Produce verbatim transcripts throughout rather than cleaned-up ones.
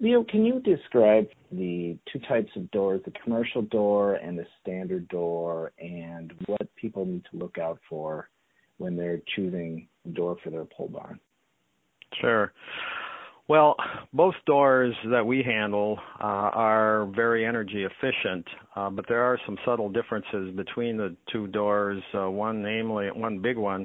Leo, can you describe the two types of doors, the commercial door and the standard door, and what people need to look out for when they're choosing a door for their pole barn? Sure. Well, both doors that we handle uh, are very energy efficient, uh, but there are some subtle differences between the two doors. Uh, one, namely, one big one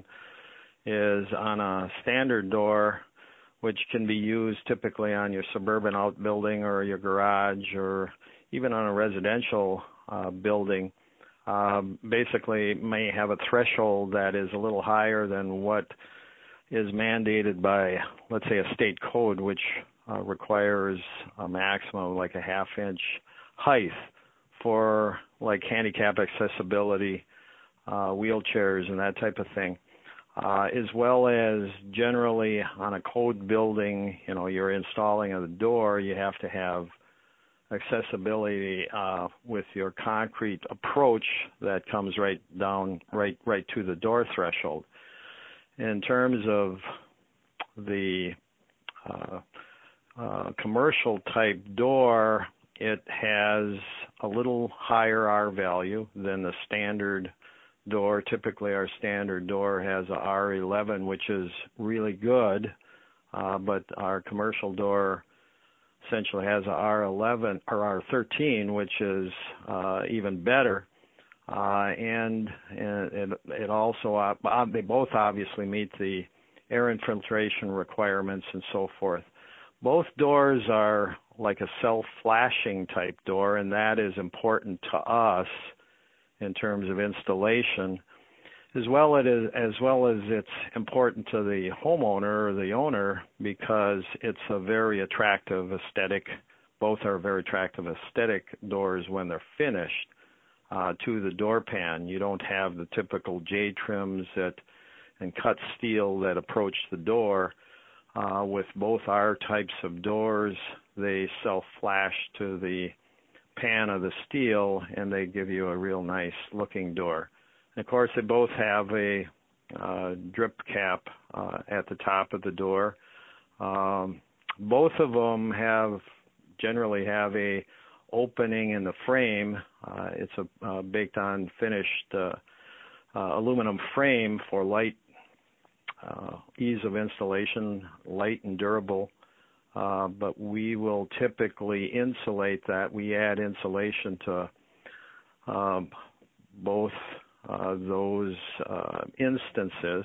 is on a standard door, which can be used typically on your suburban outbuilding or your garage or even on a residential uh, building. Um, basically may have a threshold that is a little higher than what is mandated by, let's say, a state code, which uh, requires a maximum of like a half inch height for like handicap accessibility, uh, wheelchairs and that type of thing. Uh, as well as generally on a code building, you know, you're installing a door, you have to have accessibility uh, with your concrete approach that comes right down, right, right to the door threshold. In terms of the uh, uh, commercial type door, it has a little higher R value than the standard door. Typically, our standard door has a R eleven, which is really good, uh, but our commercial door essentially has a R eleven or R thirteen, which is uh, even better. Uh, and, and it, it also, uh, they both obviously meet the air infiltration requirements and so forth. Both doors are like a self-flashing type door, and that is important to us in terms of installation, as well as, as well as it's important to the homeowner or the owner because it's a very attractive aesthetic. Both are very attractive aesthetic doors when they're finished. Uh, to the door pan. You don't have the typical J trims that and cut steel that approach the door. Uh, with both our types of doors, they self-flash to the pan of the steel, and they give you a real nice looking door. And of course, they both have a uh, drip cap uh, at the top of the door. Um, both of them have generally have a opening in the frame. Uh, it's a uh, baked on finished uh, uh, aluminum frame for light, uh, ease of installation, light and durable. Uh, but we will typically insulate that. We add insulation to um, both uh, those uh, instances.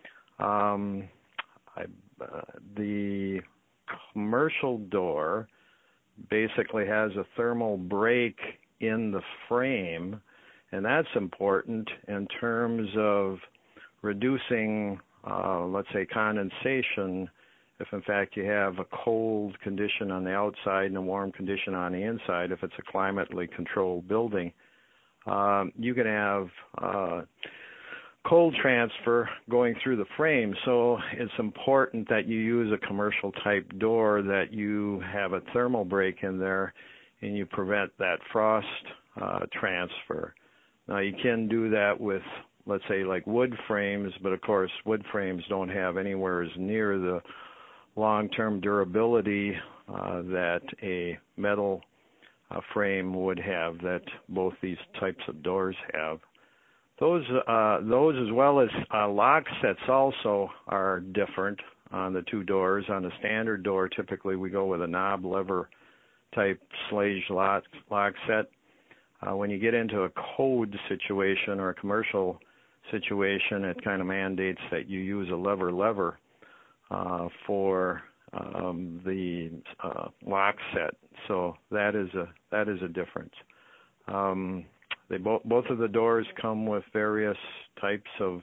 Um, I, uh, the commercial door basically has a thermal break in the frame, and that's important in terms of reducing, uh, let's say, condensation if, in fact, you have a cold condition on the outside and a warm condition on the inside. If it's a climately controlled building, um, you can have uh, cold transfer going through the frame. So it's important that you use a commercial type door, that you have a thermal break in there and you prevent that frost uh, transfer. Now you can do that with, let's say, like wood frames, but of course wood frames don't have anywhere as near the long-term durability uh, that a metal uh, frame would have, that both these types of doors have. Those, uh, those as well as uh, lock sets also are different on the two doors. On the standard door, typically we go with a knob lever type slage lock, lock set. Uh, when you get into a code situation or a commercial situation, it kind of mandates that you use a lever lever uh, for um, the uh, lock set. So that is a that is a difference. Um, They both both of the doors come with various types of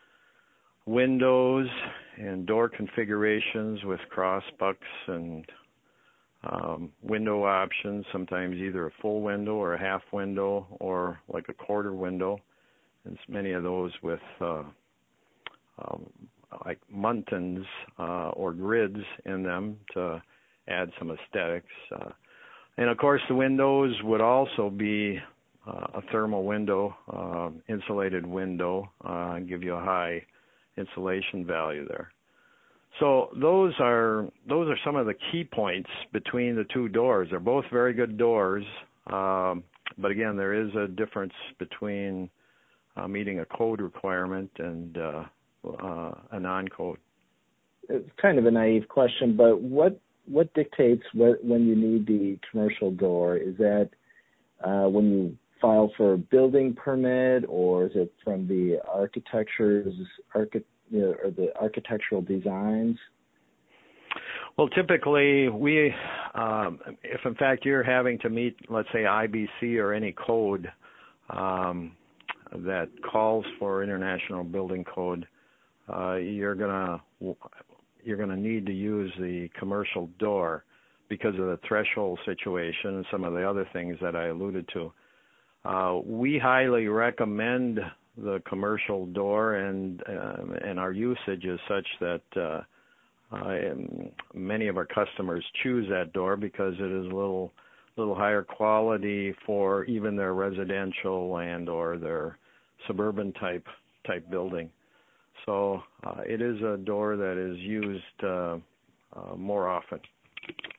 windows and door configurations with cross bucks and um, window options. Sometimes either a full window or a half window or like a quarter window. And many of those with uh, um, like muntins uh, or grids in them to add some aesthetics. Uh, and of course, the windows would also be Uh, a thermal window, uh, insulated window, uh, and give you a high insulation value there. So those are those are some of the key points between the two doors. They're both very good doors, um, but again, there is a difference between uh, meeting a code requirement and uh, uh, a non-code. It's kind of a naive question, but what what dictates what, when you need the commercial door? Is that uh, when you file for a building permit, or is it from the architecture's archi- you know, or the architectural designs? Well, typically, we, um, if in fact you're having to meet, let's say, I B C or any code um, that calls for International Building Code, uh, you're gonna you're gonna need to use the commercial door because of the threshold situation and some of the other things that I alluded to. Uh, we highly recommend the commercial door, and uh, and our usage is such that uh, uh, many of our customers choose that door because it is a little little higher quality for even their residential and or their suburban type type building. So uh, it is a door that is used uh, uh, more often.